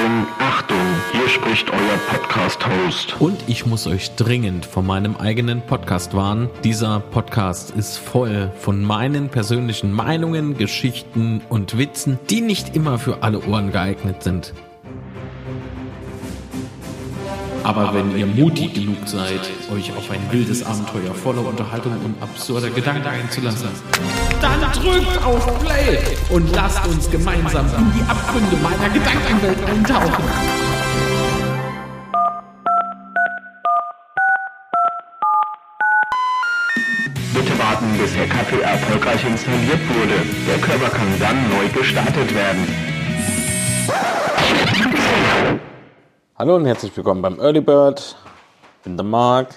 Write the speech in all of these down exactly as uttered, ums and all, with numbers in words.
Achtung, Achtung, hier spricht euer Podcast-Host. Und ich muss euch dringend von meinem eigenen Podcast warnen. Dieser Podcast ist voll von meinen persönlichen Meinungen, Geschichten und Witzen, die nicht immer für alle Ohren geeignet sind. Aber wenn ihr mutig genug seid, euch auf ein wildes Abenteuer voller Unterhaltung und absurder Gedanken einzulassen, dann drückt auf Play und lasst uns gemeinsam in die Abgründe meiner Gedankenwelt eintauchen. Bitte warten, bis der Kaffee erfolgreich installiert wurde. Der Körper kann dann neu gestartet werden. Hallo und herzlich willkommen beim Early Bird. Ich bin der Marc.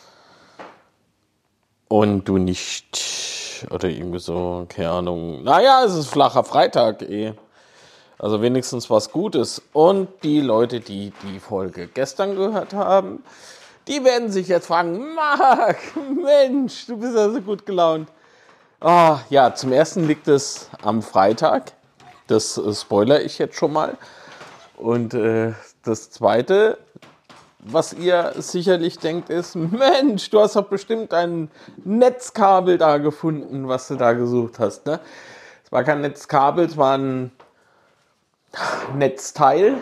Und du nicht. Oder irgendwie so, keine Ahnung. Naja, es ist flacher Freitag eh. Also wenigstens was Gutes. Und die Leute, die die Folge gestern gehört haben, die werden sich jetzt fragen, Marc, Mensch, du bist ja so gut gelaunt. Ah, ja, zum ersten liegt es am Freitag. Das äh, spoiler ich jetzt schon mal. Und äh, das Zweite, was ihr sicherlich denkt, ist, Mensch, du hast doch bestimmt ein Netzkabel da gefunden, was du da gesucht hast. Ne? Es war kein Netzkabel, es war ein Netzteil.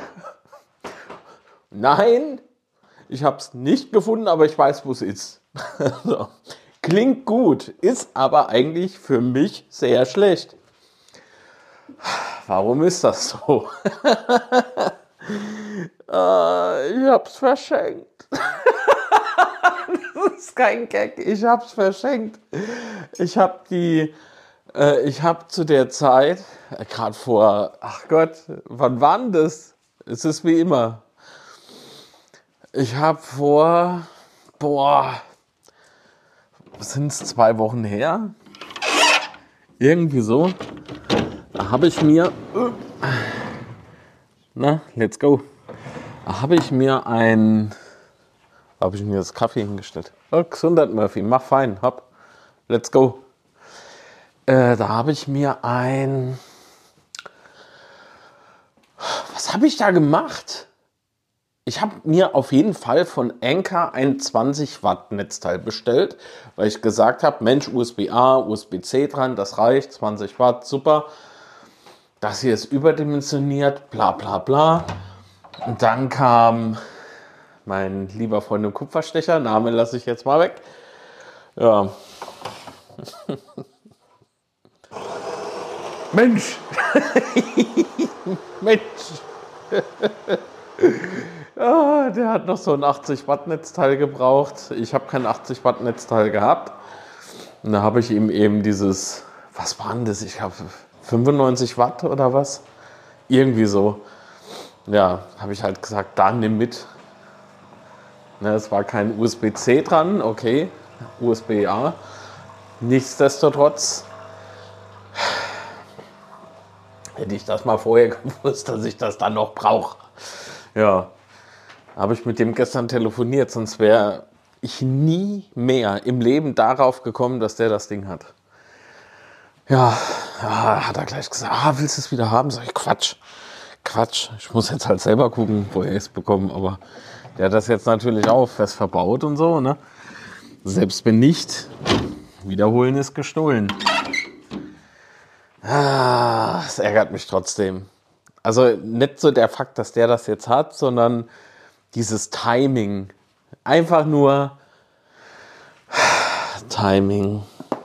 Nein, ich habe es nicht gefunden, aber ich weiß, wo es ist. So. Klingt gut, ist aber eigentlich für mich sehr schlecht. Warum ist das so? Uh, ich hab's verschenkt. Das ist kein Gag. Ich hab's verschenkt. Ich hab die, äh, ich hab zu der Zeit, äh, gerade vor, ach Gott, wann war denn das? Es ist wie immer. Ich hab vor, boah, sind's zwei Wochen her? Irgendwie so. Da habe ich mir, na, let's go. Da habe ich mir ein, da habe ich mir das Kaffee hingestellt. Oh, Gesundheit, Murphy, mach fein, hopp, let's go. Äh, da habe ich mir ein, was habe ich da gemacht? Ich habe mir auf jeden Fall von Anker ein zwanzig Watt Netzteil bestellt, weil ich gesagt habe, Mensch, U S B A, U S B C dran, das reicht, zwanzig Watt, super. Das hier ist überdimensioniert, bla bla bla. Und dann kam mein lieber Freund im Kupferstecher, Name lasse ich jetzt mal weg. Ja. Mensch! Mensch! Ja, der hat noch so ein achtzig Watt Netzteil gebraucht. Ich habe kein achtzig Watt Netzteil gehabt. Und da habe ich ihm eben dieses, was war denn das? Ich habe fünfundneunzig Watt oder was? Irgendwie so. Ja, habe ich halt gesagt, da nimm mit. Ne, es war kein U S B C dran, okay, U S B A. Nichtsdestotrotz hätte ich das mal vorher gewusst, dass ich das dann noch brauche. Ja, habe ich mit dem gestern telefoniert, sonst wäre ich nie mehr im Leben darauf gekommen, dass der das Ding hat. Ja, ja, hat er gleich gesagt, ah, willst du es wieder haben? Sag ich, Quatsch, Quatsch. Ich muss jetzt halt selber gucken, woher ich es bekomme. Aber der hat das jetzt natürlich auch fest verbaut und so, ne? Selbst wenn nicht, wiederholen ist gestohlen. Ah, es ärgert mich trotzdem. Also nicht so der Fakt, dass der das jetzt hat, sondern dieses Timing. Einfach nur Timing.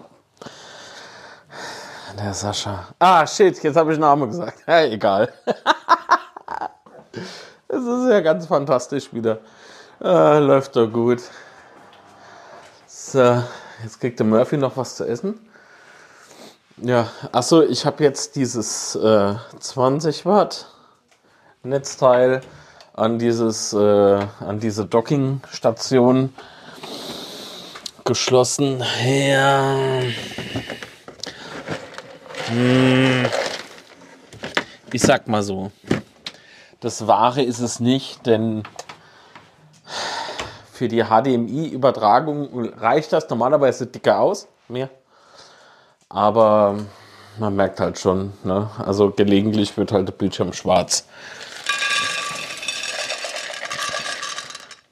Der Sascha. Ah, shit, jetzt habe ich Namen gesagt. Ja, egal. Es ist ja ganz fantastisch wieder. Ah, läuft doch gut. So, jetzt kriegt der Murphy noch was zu essen. Ja, achso, ich habe jetzt dieses äh, zwanzig Watt Netzteil an, dieses, äh, an diese Dockingstation geschlossen. Ja. Ich sag mal so, das Wahre ist es nicht, denn für die H D M I-Übertragung reicht das normalerweise dicker aus, mehr. Aber man merkt halt schon, ne? Also gelegentlich wird halt der Bildschirm schwarz.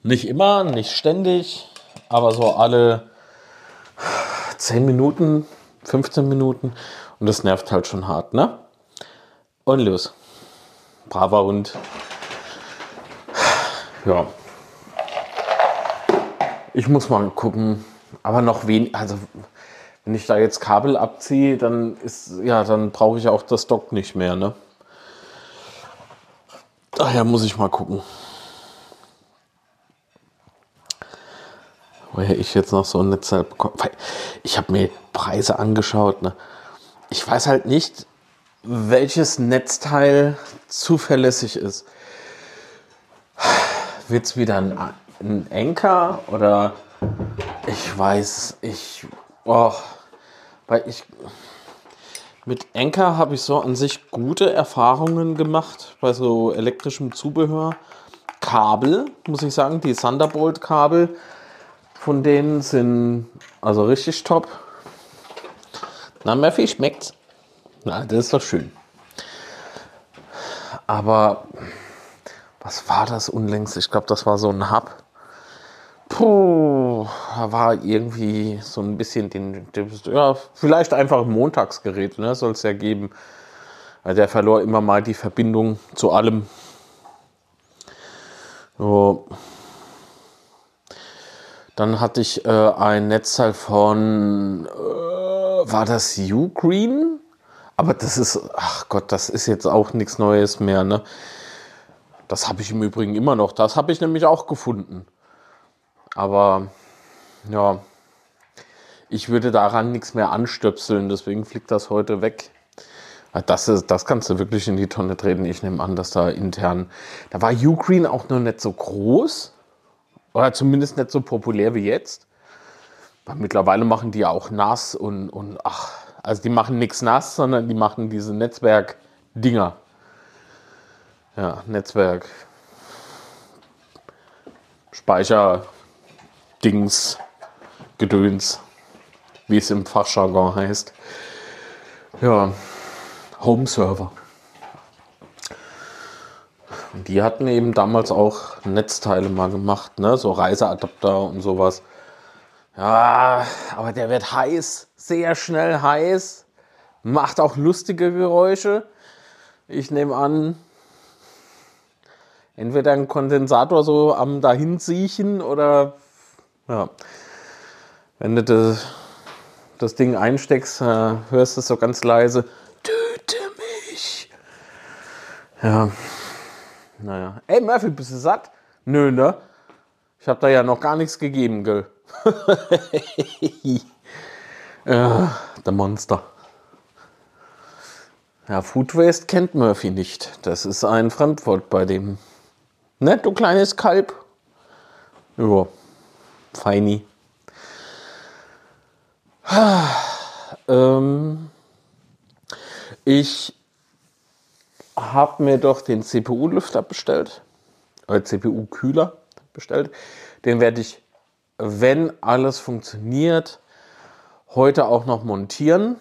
Nicht immer, nicht ständig, aber so alle zehn Minuten, fünfzehn Minuten. Und das nervt halt schon hart, ne? Und los. Braver Hund. Ja. Ich muss mal gucken. Aber noch wenig. Also, wenn ich da jetzt Kabel abziehe, dann ist, ja, dann brauche ich auch das Dock nicht mehr, ne? Daher muss ich mal gucken. Woher ich jetzt noch so ein Netzteil bekomme. Ich habe mir Preise angeschaut, ne? Ich weiß halt nicht, welches Netzteil zuverlässig ist. Wird es wieder ein, ein Anker oder ich weiß, ich, oh, weil ich mit Anker habe ich so an sich gute Erfahrungen gemacht bei so elektrischem Zubehör. Kabel, muss ich sagen, die Thunderbolt-Kabel von denen sind also richtig top. Na, Murphy, schmeckt's? Na, das ist doch schön. Aber was war das unlängst? Ich glaube, das war so ein Hub. Puh, da war irgendwie so ein bisschen den, den ja, vielleicht einfach ein Montagsgerät, ne, soll es ja geben. Der verlor immer mal die Verbindung zu allem. So. Dann hatte ich äh, ein Netzteil von, äh, war das Ugreen? Aber das ist, ach Gott, das ist jetzt auch nichts Neues mehr, ne? Das habe ich im Übrigen immer noch. Das habe ich nämlich auch gefunden. Aber, ja, ich würde daran nichts mehr anstöpseln, deswegen fliegt das heute weg. Das, ist, das kannst du wirklich in die Tonne treten. Ich nehme an, dass da intern, da war Ugreen auch noch nicht so groß. Oder zumindest nicht so populär wie jetzt. Weil mittlerweile machen die ja auch nass und, und ach, also die machen nichts nass, sondern die machen diese Netzwerk-Dinger. Ja, Netzwerk. Speicher, Dings, Gedöns, wie es im Fachjargon heißt. Ja, Home-Server. Und die hatten eben damals auch Netzteile mal gemacht, ne? So Reiseadapter und sowas. Ja, aber der wird heiß, sehr schnell heiß, macht auch lustige Geräusche. Ich nehme an, entweder ein Kondensator so am Dahinsiechen oder, ja, wenn du das, das Ding einsteckst, äh, hörst du es so ganz leise. Töte mich. Ja. Naja. Ey, Murphy, bist du satt? Nö, ne? Ich hab da ja noch gar nichts gegeben, gell? Ja, der Monster. Ja, Food Waste kennt Murphy nicht. Das ist ein Fremdwort bei dem. Ne, du kleines Kalb? Ja, feini. ähm, ich habe mir doch den C P U-Lüfter bestellt, oder C P U-Kühler bestellt. Den werde ich, wenn alles funktioniert, heute auch noch montieren.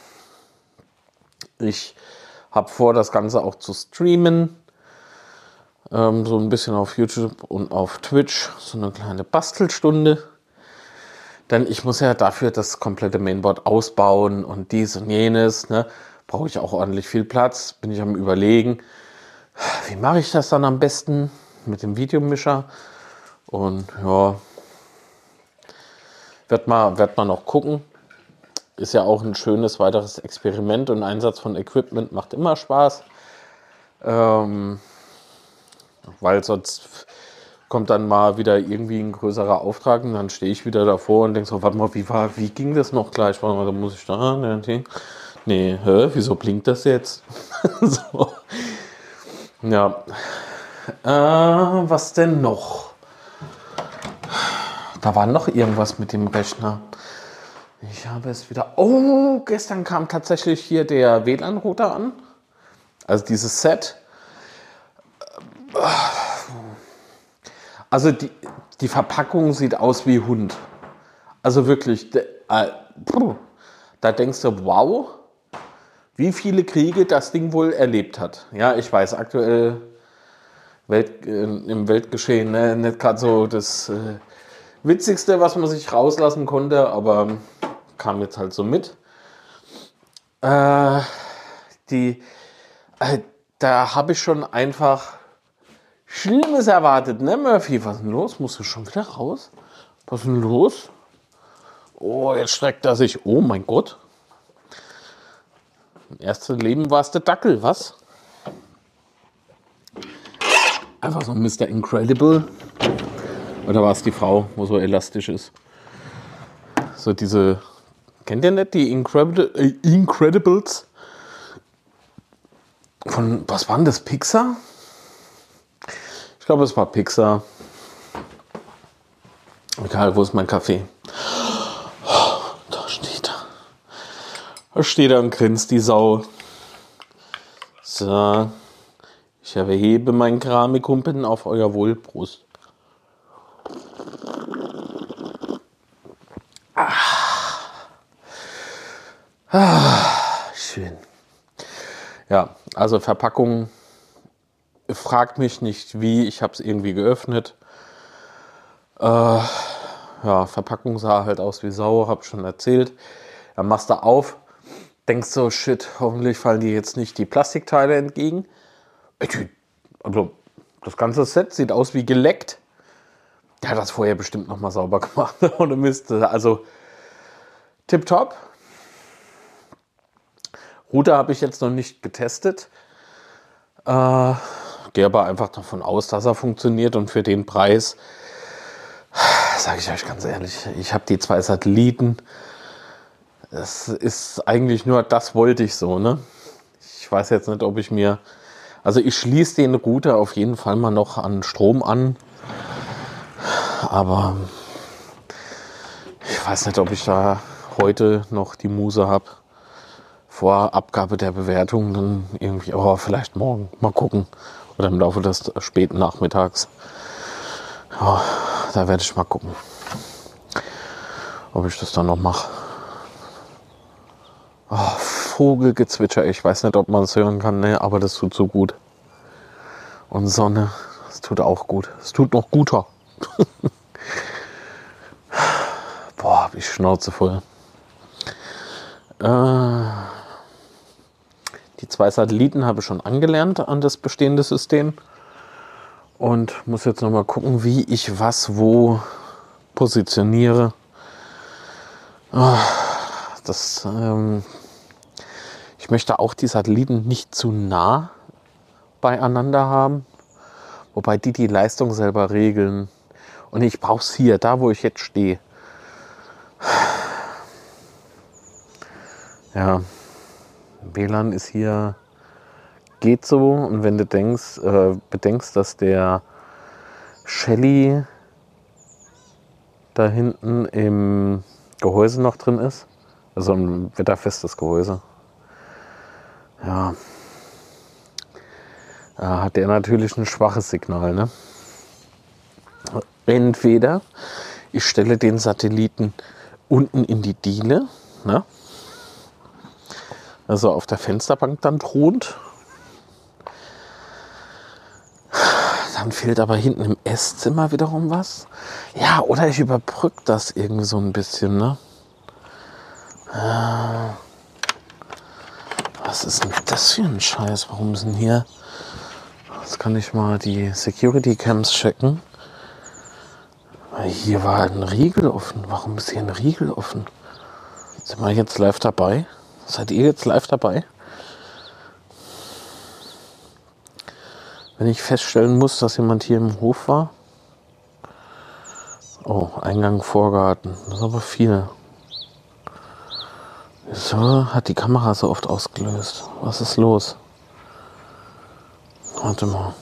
Ich habe vor, das Ganze auch zu streamen. Ähm, so ein bisschen auf YouTube und auf Twitch. So eine kleine Bastelstunde. Denn ich muss ja dafür das komplette Mainboard ausbauen und dies und jenes, ne? Brauche ich auch ordentlich viel Platz. Bin ich am Überlegen, wie mache ich das dann am besten mit dem Videomischer. Und ja, wird mal, wird mal noch gucken. Ist ja auch ein schönes weiteres Experiment und Einsatz von Equipment macht immer Spaß. Ähm, weil sonst kommt dann mal wieder irgendwie ein größerer Auftrag und dann stehe ich wieder davor und denke so, warte mal, wie, war, wie ging das noch gleich? Warte mal, da muss ich da, ne, nee, hä, wieso blinkt das jetzt? So. Ja. Äh, was denn noch? Da war noch irgendwas mit dem Rechner. Ich habe es wieder... Oh, gestern kam tatsächlich hier der W L A N-Router an. Also dieses Set. Also die, die Verpackung sieht aus wie Hund. Also wirklich, äh, da denkst du, wow, wie viele Kriege das Ding wohl erlebt hat. Ja, ich weiß, aktuell Welt, äh, im Weltgeschehen. Ne? Nicht gerade so das äh, Witzigste, was man sich rauslassen konnte, aber kam jetzt halt so mit. Äh, die, äh, da habe ich schon einfach Schlimmes erwartet, ne Murphy? Was ist denn los? Musst du schon wieder raus? Was ist denn los? Oh, jetzt streckt er sich. Oh mein Gott. Im ersten Leben war es der Dackel, was? Einfach so ein Mister Incredible. Oder war es die Frau, wo so elastisch ist? So diese, kennt ihr nicht die Incredible, äh, Incredibles? Von, was war denn das, Pixar? Ich glaube, es war Pixar. Egal, wo ist mein Kaffee? Oh, da steht er. Da steht er und grinst, die Sau. So. Ich erhebe meinen Kramikumpel auf euer Wohlbrust. Ah. Ah, schön. Ja, also Verpackung. Fragt mich nicht wie, ich habe es irgendwie geöffnet. Äh, ja, Verpackung sah halt aus wie Sau, habe schon erzählt. Dann machst du auf, denkst so, shit, hoffentlich fallen dir jetzt nicht die Plastikteile entgegen. Also, das ganze Set sieht aus wie geleckt. Der hat das vorher bestimmt nochmal sauber gemacht. Ohne Mist. Also, tipptopp. Router habe ich jetzt noch nicht getestet. Äh, gehe aber einfach davon aus, dass er funktioniert. Und für den Preis, sage ich euch ganz ehrlich, ich habe die zwei Satelliten. Es ist eigentlich nur, das wollte ich so, ne? Ich weiß jetzt nicht, ob ich mir... Also ich schließe den Router auf jeden Fall mal noch an Strom an. Aber ich weiß nicht, ob ich da heute noch die Muße habe. Vor Abgabe der Bewertung dann irgendwie, aber vielleicht morgen. Mal gucken. Oder im Laufe des späten Nachmittags. Ja, da werde ich mal gucken, ob ich das dann noch mache. Oh, Vogelgezwitscher, ich weiß nicht, ob man es hören kann, ne, aber das tut so gut. Und Sonne, das tut auch gut. Es tut noch guter. Boah, hab ich Schnauze voll. Äh, die zwei Satelliten habe ich schon angelernt an das bestehende System. Und muss jetzt noch mal gucken, wie ich was wo positioniere. Oh, das... Ähm, Ich möchte auch die Satelliten nicht zu nah beieinander haben, wobei die die Leistung selber regeln. Und ich brauche es hier, da wo ich jetzt stehe. Ja, W L A N ist hier, geht so. Und wenn du denkst, äh, bedenkst, dass der Shelly da hinten im Gehäuse noch drin ist, also ein wetterfestes Gehäuse, ja, da hat der natürlich ein schwaches Signal, ne? Entweder ich stelle den Satelliten unten in die Diele, ne? Also auf der Fensterbank dann thront. Dann fehlt aber hinten im Esszimmer wiederum was. Ja, oder ich überbrücke das irgendwie so ein bisschen, ne? Äh, Was ist denn das für ein Scheiß? Warum sind hier... Jetzt kann ich mal die Security Cams checken. Hier war ein Riegel offen. Warum ist hier ein Riegel offen? Sind wir jetzt live dabei? Seid ihr jetzt live dabei? Wenn ich feststellen muss, dass jemand hier im Hof war. Oh, Eingang Vorgarten. Das ist aber viel. Wieso hat die Kamera so oft ausgelöst? Was ist los? Warte mal.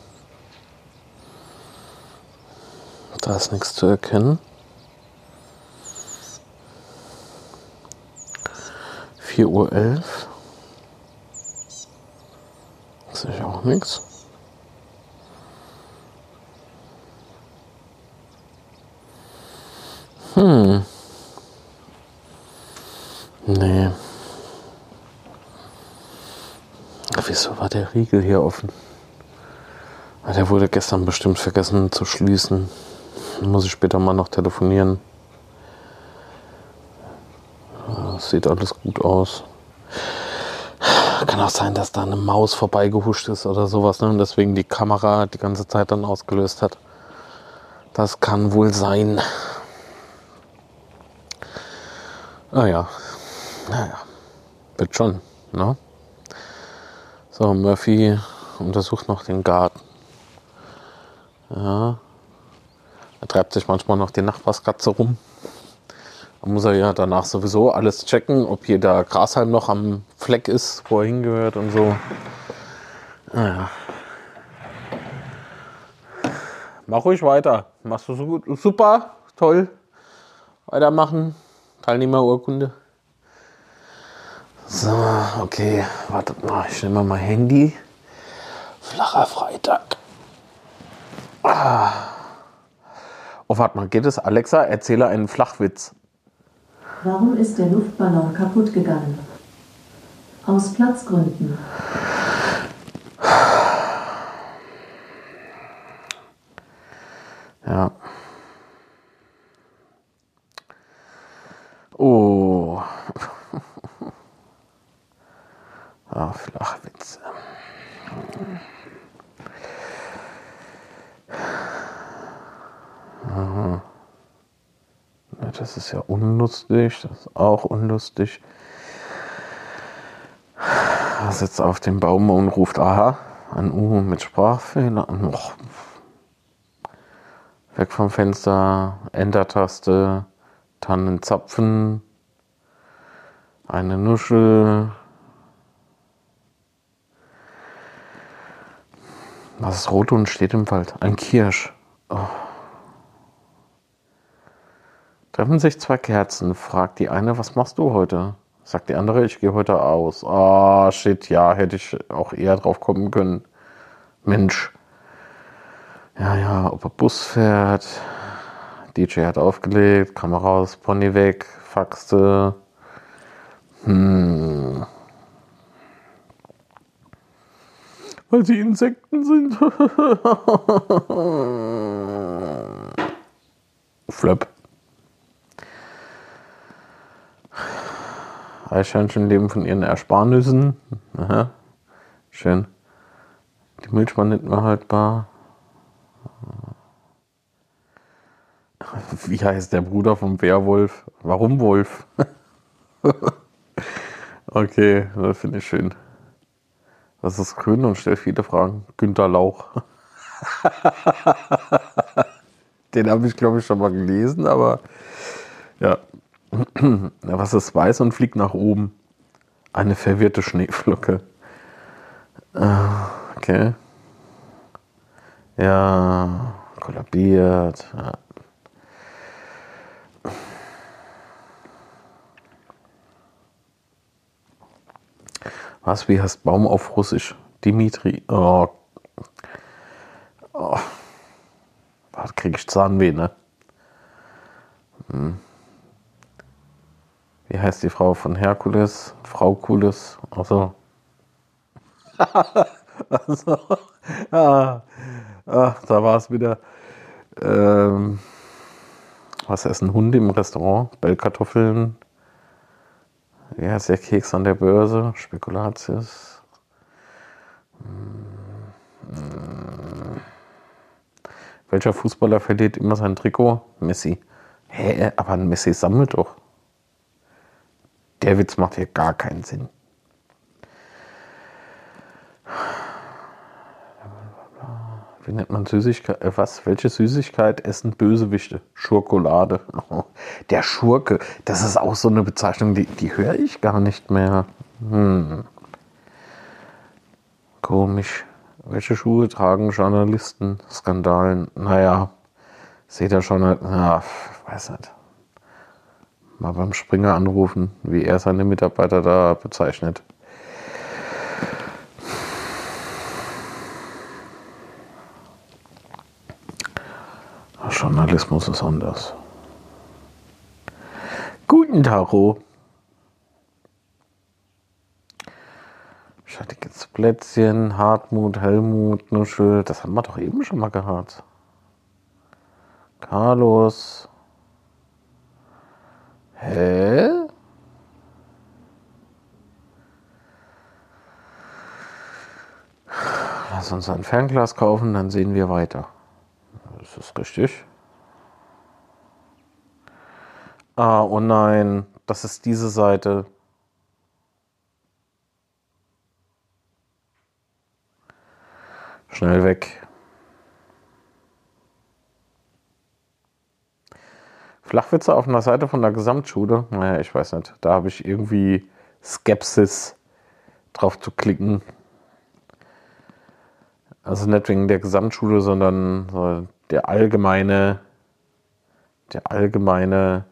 Da ist nichts zu erkennen. vier Uhr elf. Sehe ich auch nichts. Hm. Nee. Wieso war der Riegel hier offen? Der Der wurde gestern bestimmt vergessen zu schließen. Muss ich später mal noch telefonieren. Das sieht alles gut aus. Kann auch sein, dass da eine Maus vorbeigehuscht ist oder sowas, ne? Und deswegen die Kamera die ganze Zeit dann ausgelöst hat. Das kann wohl sein. Ah ja. Naja. Wird schon, ne? So, Murphy untersucht noch den Garten. Ja. Er treibt sich manchmal noch die Nachbarskatze rum. Da muss er ja danach sowieso alles checken, ob hier der Grashalm noch am Fleck ist, wo er hingehört und so. Naja. Mach ruhig weiter. Machst du so gut. Super, toll. Weitermachen. Teilnehmerurkunde. So, okay. Wartet mal, ich nehme mal mein Handy. Flacher Freitag. Ah. Oh, warte mal, geht es? Alexa, erzähle einen Flachwitz. Warum ist der Luftballon kaputt gegangen? Aus Platzgründen. Ja. Oh. Ah, Flachwitze. Aha. Das ist ja unlustig, das ist auch unlustig. Er sitzt auf dem Baum und ruft aha, ein U mit Sprachfehler. Och. Weg vom Fenster, Enter-Taste, Tannenzapfen, eine Nuschel. Was ist rot und steht im Wald? Ein Kirsch. Oh. Treffen sich zwei Kerzen, fragt die eine, was machst du heute? Sagt die andere, ich gehe heute aus. Ah, oh, shit, ja, hätte ich auch eher drauf kommen können. Mensch. Ja, ja, ob er Bus fährt. D J hat aufgelegt, Kamera aus, Pony weg, faxte. Hm. Weil sie Insekten sind. Flöpp. Eichhörnchen leben von ihren Ersparnüssen. Aha. Schön. Die Milch war nicht mehr haltbar. Wie heißt der Bruder vom Werwolf? Warum Wolf? Okay, das finde ich schön. Das ist grün und stellt viele Fragen. Günter Lauch. Den habe ich, glaube ich, schon mal gelesen, aber ja. Was ist weiß und fliegt nach oben? Eine verwirrte Schneeflocke. Okay. Ja, kollabiert. Ja. Was, wie heißt Baum auf Russisch? Dimitri. Oh. Oh. Da krieg ich Zahnweh, ne? Hm. Wie heißt die Frau von Herkules? Frau Kules. Achso. Also, ah, ah, da war es wieder. Ähm, was essen Hunde im Restaurant? Bellkartoffeln. Wie heißt der Keks an der Börse? Spekulatius. Hm. Welcher Fußballer verliert immer sein Trikot? Messi. Hä, aber ein Messi sammelt doch. Der Witz macht hier gar keinen Sinn. Wie nennt man Süßigkeit? Äh, was? Welche Süßigkeit essen Bösewichte? Schokolade. Oh, der Schurke. Das ist auch so eine Bezeichnung, die, die höre ich gar nicht mehr. Hm. Komisch. Welche Schuhe tragen Journalisten? Skandalen. Naja, seht ihr schon. Ja, weiß nicht. Mal beim Springer anrufen, wie er seine Mitarbeiter da bezeichnet. Journalismus ist anders. Guten Tag. Ich hatte jetzt Plätzchen, Hartmut, Helmut, Nuschel. Das haben wir doch eben schon mal gehabt. Carlos. Hä? Lass uns ein Fernglas kaufen, dann sehen wir weiter. Das ist richtig. Ah, oh nein, das ist diese Seite. Schnell weg. Flachwitze auf einer Seite von der Gesamtschule? Naja, ich weiß nicht. Da habe ich irgendwie Skepsis, drauf zu klicken. Also nicht wegen der Gesamtschule, sondern so der allgemeine, der allgemeine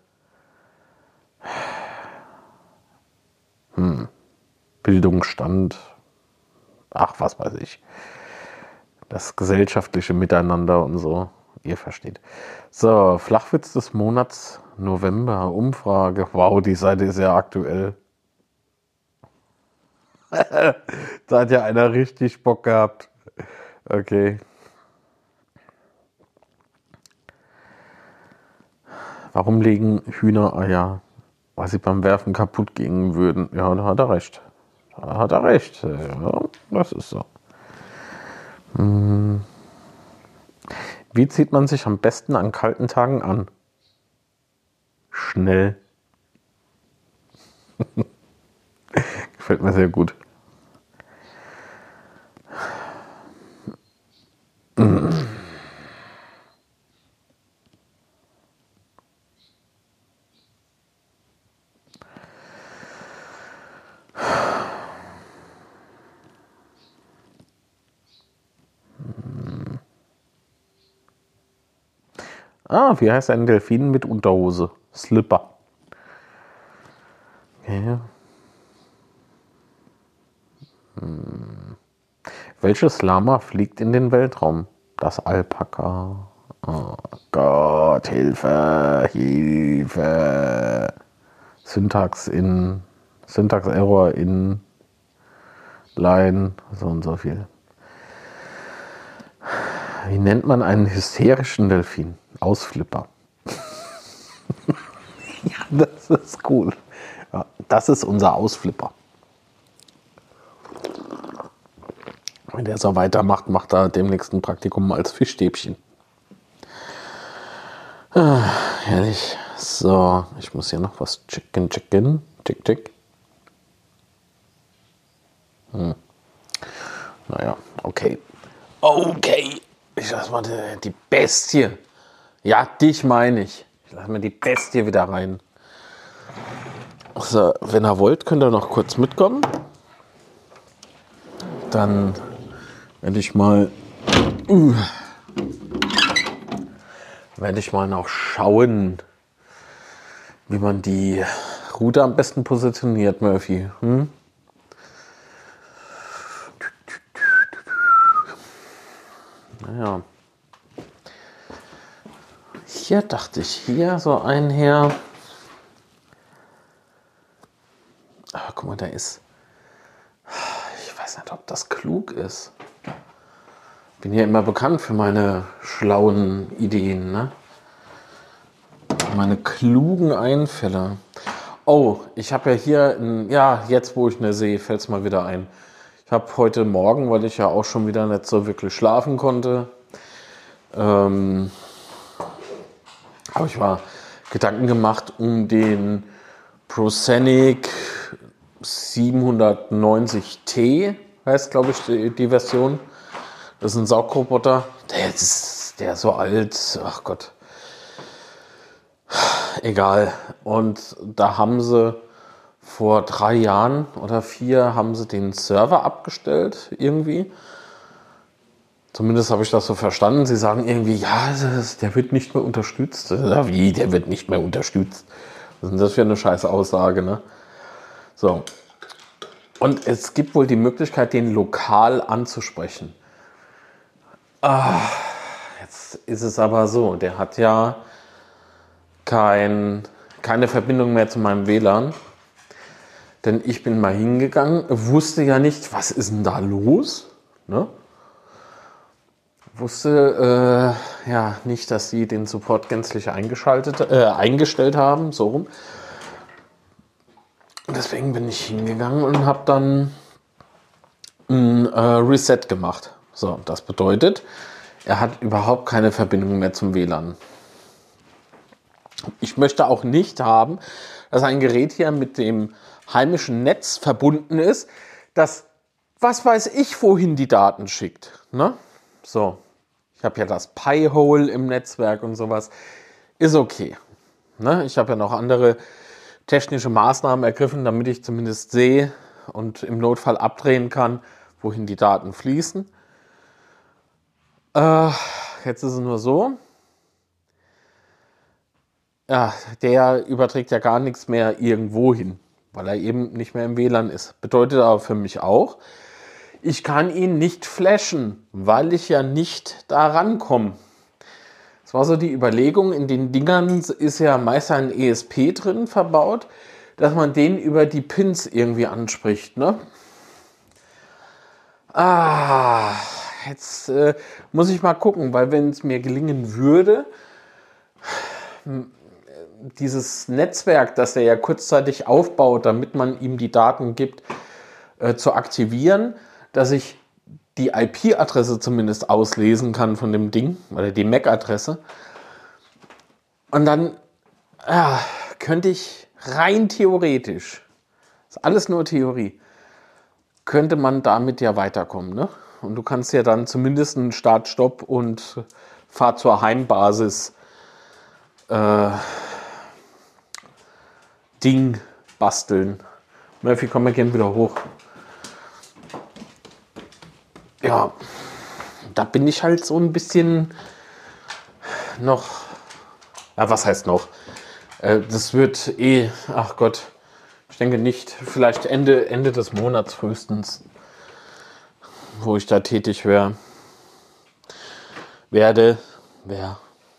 hm, Bildungsstand. Ach, was weiß ich. Das gesellschaftliche Miteinander und so. Ihr versteht. So, Flachwitz des Monats November, Umfrage. Wow, die Seite ist ja aktuell. Da hat ja einer richtig Bock gehabt. Okay. Warum legen Hühner Eier? Weil sie beim Werfen kaputt gehen würden. Ja, da hat er recht. Da hat er recht. Ja, das ist so. Hm. Wie zieht man sich am besten an kalten Tagen an? Schnell. Gefällt mir sehr gut. Ah, wie heißt ein Delfin mit Unterhose? Slipper. Okay. Hm. Welches Lama fliegt in den Weltraum? Das Alpaka. Oh Gott, Hilfe, Hilfe. Syntax in, Syntax Error in Line, so und so viel. Wie nennt man einen hysterischen Delfin? Ausflipper. Ja, das ist cool. Ja, das ist unser Ausflipper. Wenn der so weitermacht, macht er demnächst ein Praktikum als Fischstäbchen. Ah, herrlich. So, ich muss hier noch was checken, checken. Check, check. Hm. Naja, okay. Okay. Ich lass mal die, die Bestie. Ja, dich meine ich. Ich lass mal die Bestie wieder rein. So, wenn ihr wollt, könnt ihr noch kurz mitkommen. Dann werde ich mal uh, werde ich mal noch schauen, wie man die Route am besten positioniert, Murphy. Hm? Naja. Hier dachte ich, hier so ein her. Aber guck mal, da ist. Ich weiß nicht, ob das klug ist. Bin ja immer bekannt für meine schlauen Ideen, ne? Meine klugen Einfälle. Oh, ich habe ja hier, ein, ja, jetzt wo ich ne sehe, fällt es mal wieder ein. Ich habe heute Morgen, weil ich ja auch schon wieder nicht so wirklich schlafen konnte, ähm, habe ich mal Gedanken gemacht um den Proscenic siebenhundertneunzig T, heißt glaube ich die, die Version. Das ist ein Saugroboter, der ist, der ist so alt, ach Gott. Egal. Und da haben sie vor drei Jahren oder vier haben sie den Server abgestellt irgendwie. Zumindest habe ich das so verstanden. Sie sagen irgendwie, ja, das, der wird nicht mehr unterstützt. Ja, wie, der wird nicht mehr unterstützt? Was ist denn das für eine scheiß Aussage, ne? So. Und es gibt wohl die Möglichkeit, den lokal anzusprechen. Ah, jetzt ist es aber so, der hat ja kein, keine Verbindung mehr zu meinem W L A N. Denn ich bin mal hingegangen, wusste ja nicht, was ist denn da los? Ne? Wusste äh, ja nicht, dass sie den Support gänzlich eingeschaltet, äh, eingestellt haben, so rum. Deswegen bin ich hingegangen und habe dann ein äh, Reset gemacht. So, das bedeutet, er hat überhaupt keine Verbindung mehr zum W L A N. Ich möchte auch nicht haben, dass ein Gerät hier mit dem heimischen Netz verbunden ist, das, was weiß ich, wohin die Daten schickt. Ne? So, ich habe ja das Pi-Hole im Netzwerk und sowas. Ist okay. Ne? Ich habe ja noch andere technische Maßnahmen ergriffen, damit ich zumindest sehe und im Notfall abdrehen kann, wohin die Daten fließen. Äh, jetzt ist es nur so, ja, der überträgt ja gar nichts mehr irgendwo hin, weil er eben nicht mehr im W L A N ist. Bedeutet aber für mich auch, ich kann ihn nicht flashen, weil ich ja nicht da rankomme. Das war so die Überlegung, in den Dingern ist ja meist ein E S P drin verbaut, dass man den über die Pins irgendwie anspricht, ne? Ah, jetzt äh, muss ich mal gucken, weil wenn es mir gelingen würde, dieses Netzwerk, das er ja kurzzeitig aufbaut, damit man ihm die Daten gibt, äh, zu aktivieren, dass ich die I P-Adresse zumindest auslesen kann von dem Ding, oder die M A C-Adresse. Und dann ja, könnte ich rein theoretisch, das ist alles nur Theorie, könnte man damit ja weiterkommen. Ne? Und du kannst ja dann zumindest einen Start, Stopp und Fahr zur Heimbasis äh, Ding basteln. Murphy, komm mal gerne wieder hoch. Ja, da bin ich halt so ein bisschen noch, ja, was heißt noch? Äh, das wird eh, ach Gott, ich denke nicht, vielleicht Ende, Ende des Monats frühestens, wo ich da tätig wäre, werde, wer.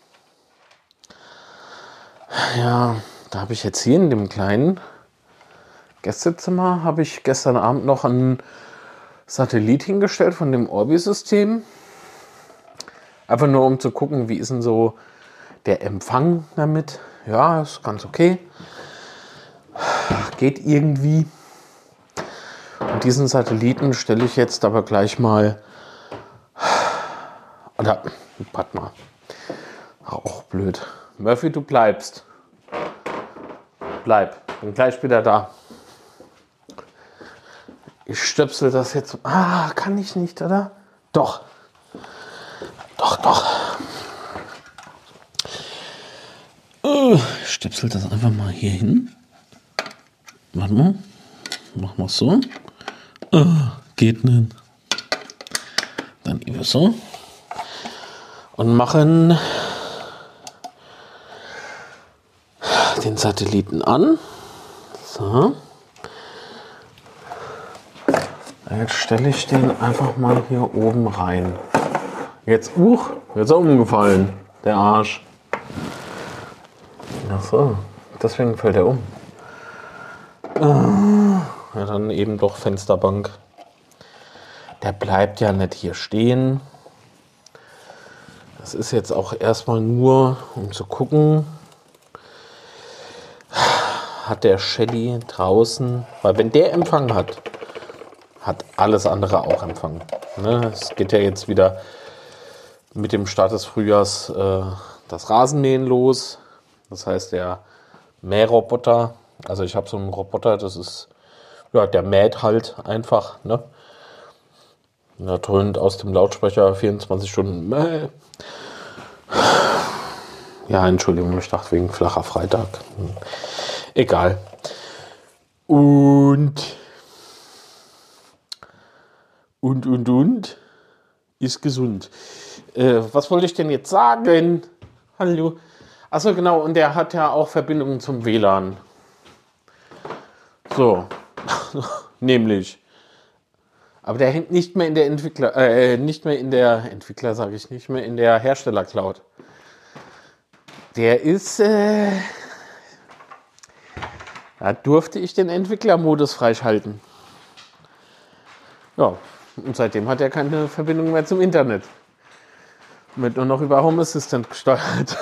Ja, da habe ich jetzt hier in dem kleinen Gästezimmer, habe ich gestern Abend noch einen Satellit hingestellt von dem Orbi-System. Einfach nur um zu gucken, wie ist denn so der Empfang damit. Ja, ist ganz okay. Geht irgendwie. Und diesen Satelliten stelle ich jetzt aber gleich mal. Oder, warte mal. Auch blöd. Murphy, du bleibst. Bleib. Bin gleich wieder da. Ich stöpsel das jetzt. Ah, kann ich nicht, oder? Doch. Doch, doch. Oh, ich stöpsel das einfach mal hier hin. Warte mal. Machen wir es so. Oh, geht nicht. Dann eben so. Und machen den Satelliten an. So. Jetzt stelle ich den einfach mal hier oben rein. Jetzt, uch, jetzt ist er umgefallen, der Arsch. Ach so, deswegen fällt er um. Ja, dann eben doch Fensterbank. Der bleibt ja nicht hier stehen. Das ist jetzt auch erstmal nur, um zu gucken, hat der Shelly draußen, weil wenn der Empfang hat, hat alles andere auch Empfang. Ne? Es geht ja jetzt wieder mit dem Start des Frühjahrs äh, das Rasenmähen los. Das heißt, der Mähroboter, also ich habe so einen Roboter, das ist, ja, der mäht halt einfach. Ne? Da dröhnt aus dem Lautsprecher vierundzwanzig Stunden Mäh. Ja, Entschuldigung, ich dachte wegen flacher Freitag. Egal. Und Und, und, und, ist gesund. Äh, was wollte ich denn jetzt sagen? Hallo. Achso, genau, und der hat ja auch Verbindungen zum W L A N. So, nämlich. Aber der hängt nicht mehr in der Entwickler, äh, nicht mehr in der Entwickler, sage ich, nicht mehr in der Hersteller-Cloud. Der ist, äh, Da durfte ich den Entwicklermodus freischalten. Ja, und seitdem hat er keine Verbindung mehr zum Internet. Wird nur noch über Home Assistant gesteuert.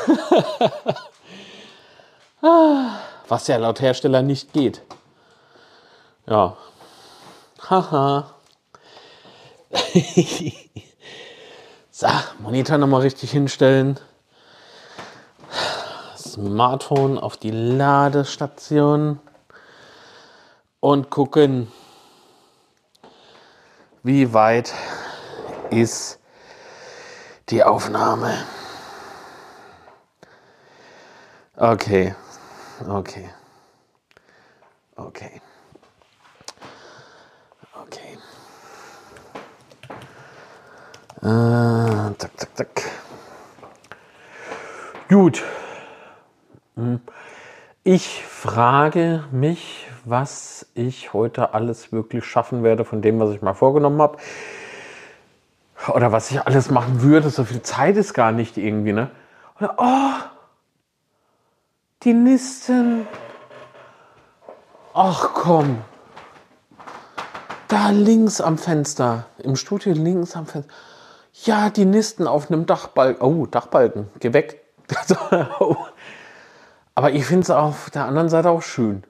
Was ja laut Hersteller nicht geht. Ja. Haha. So, Monitor nochmal richtig hinstellen. Smartphone auf die Ladestation. Und gucken, wie weit ist die Aufnahme. Okay, okay, okay, okay. Äh, zack, zack, zack. Gut. Ich frage mich, was ich heute alles wirklich schaffen werde von dem, was ich mal vorgenommen habe. Oder was ich alles machen würde. So viel Zeit ist gar nicht irgendwie, ne? Oder, oh, die Nisten. Ach komm. Da links am Fenster. Im Studio links am Fenster. Ja, die Nisten auf einem Dachbalken. Oh, Dachbalken. Geh weg. Aber ich finde es auf der anderen Seite auch schön.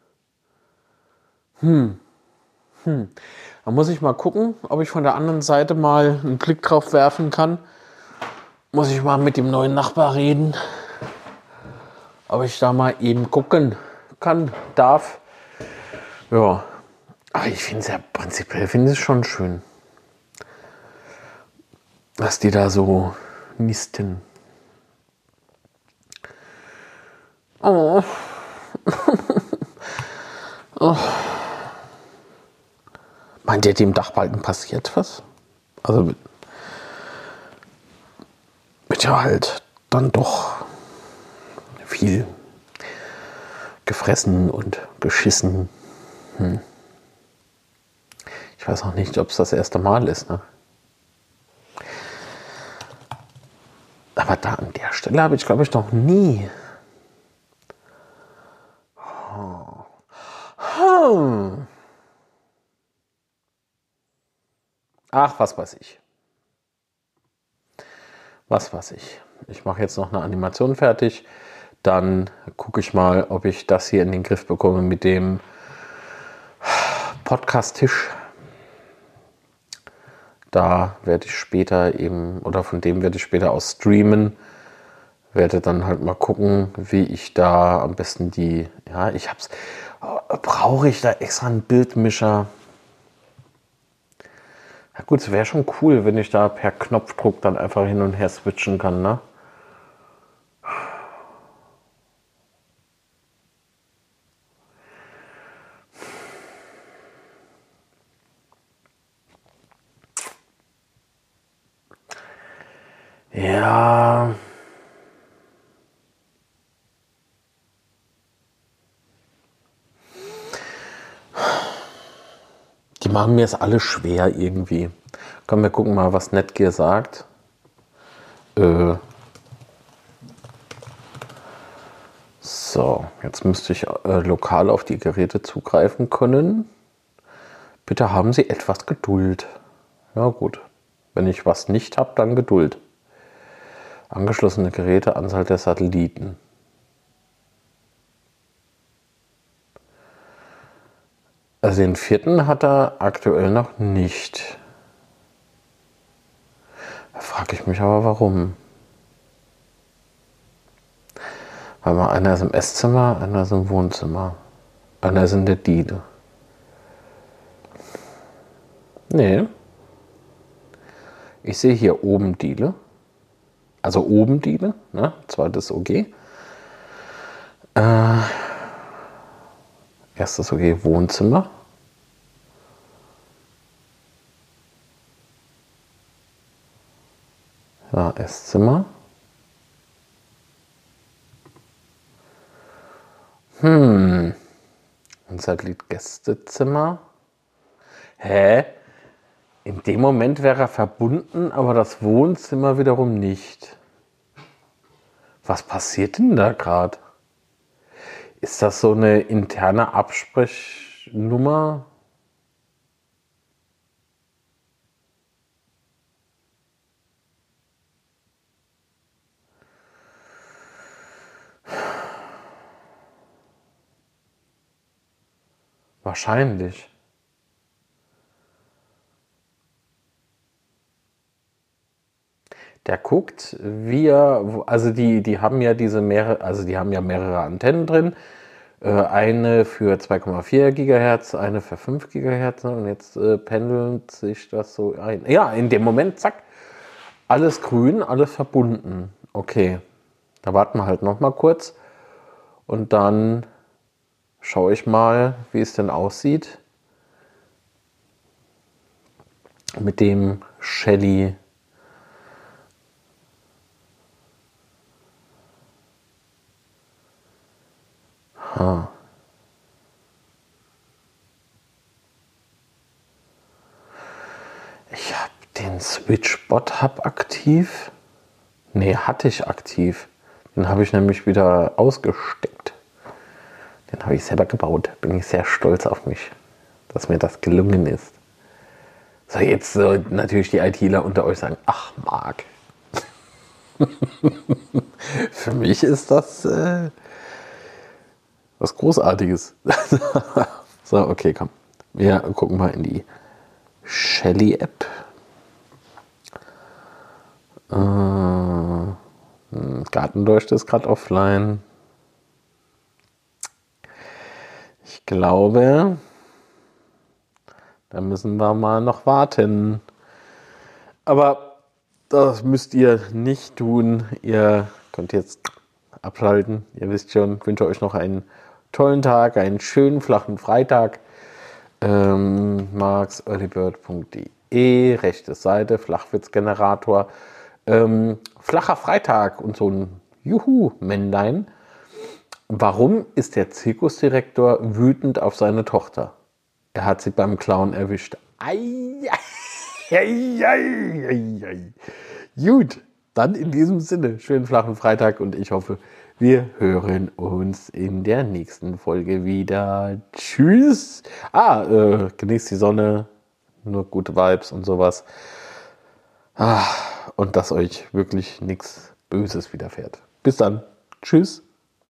Hm. Hm. Da muss ich mal gucken, ob ich von der anderen Seite mal einen Blick drauf werfen kann. Muss ich mal mit dem neuen Nachbar reden. Ob ich da mal eben gucken kann, darf. Ja. Aber ich finde es ja prinzipiell finde es schon schön. Dass die da so nisten. Oh. Oh. Meint ihr, dem Dachbalken passiert was? Also wird, wird ja halt dann doch viel gefressen und geschissen. Hm. Ich weiß auch nicht, ob es das erste Mal ist, ne? Aber da an der Stelle habe ich, glaube ich, noch nie. Hm. Ach, was weiß ich. Was weiß ich. Ich mache jetzt noch eine Animation fertig. Dann gucke ich mal, ob ich das hier in den Griff bekomme mit dem Podcast-Tisch. Da werde ich später eben, oder von dem werde ich später aus streamen. Werde dann halt mal gucken, wie ich da am besten die, ja, ich hab's, brauche ich da extra einen Bildmischer? Ja gut, es wäre schon cool, wenn ich da per Knopfdruck dann einfach hin und her switchen kann, ne? Ja. Die machen mir es alle schwer irgendwie. Komm, wir gucken mal, was Netgear sagt. Äh. So, jetzt müsste ich äh, lokal auf die Geräte zugreifen können. Bitte haben Sie etwas Geduld. Ja gut, wenn ich was nicht habe, dann Geduld. Angeschlossene Geräte, Anzahl der Satelliten. Also den vierten hat er aktuell noch nicht. Da frage ich mich aber, warum. Weil mal einer ist im Esszimmer, einer ist im Wohnzimmer. Einer ist in der Diele. Nee. Ich sehe hier oben Diele. Also oben Diele, ne? Zweites O G. Äh, erstes O G Wohnzimmer. Ja, Esszimmer. Hm. Ein Satellit-Gästezimmer. Hä? In dem Moment wäre er verbunden, aber das Wohnzimmer wiederum nicht. Was passiert denn da gerade? Ist das so eine interne Absprechnummer? Wahrscheinlich. Der guckt, wie er, also die, die haben ja diese mehrere, also die haben ja mehrere Antennen drin. Äh, eine für zwei Komma vier Gigahertz, eine für fünf Gigahertz. Ne? Und jetzt äh, pendelt sich das so ein. Ja, in dem Moment, zack, alles grün, alles verbunden. Okay, da warten wir halt noch mal kurz. Und dann schaue ich mal, wie es denn aussieht mit dem Shelly. Ha. Ich habe den Switch-Bot Hub aktiv. Ne, hatte ich aktiv. Den habe ich nämlich wieder ausgesteckt. Den habe ich selber gebaut. Bin ich sehr stolz auf mich, dass mir das gelungen ist. So, jetzt so natürlich die ITler unter euch sagen, ach Marc. Für mich ist das äh, was Großartiges. So, okay, komm. Wir gucken mal in die Shelly-App. Äh, Gartendurst ist gerade offline. Ich glaube, da müssen wir mal noch warten. Aber das müsst ihr nicht tun. Ihr könnt jetzt abschalten. Ihr wisst schon, ich wünsche euch noch einen tollen Tag, einen schönen flachen Freitag. Ähm, marx earlybird punkt de, rechte Seite, Flachwitzgenerator. Ähm, flacher Freitag und so ein Juhu-Männlein. Warum ist der Zirkusdirektor wütend auf seine Tochter? Er hat sie beim Clown erwischt. Ei, ei, ei, ei, ei. Gut, dann in diesem Sinne, schönen flachen Freitag und ich hoffe, wir hören uns in der nächsten Folge wieder. Tschüss. Ah, äh, genießt die Sonne, nur gute Vibes und sowas. Ah, und dass euch wirklich nichts Böses widerfährt. Bis dann. Tschüss.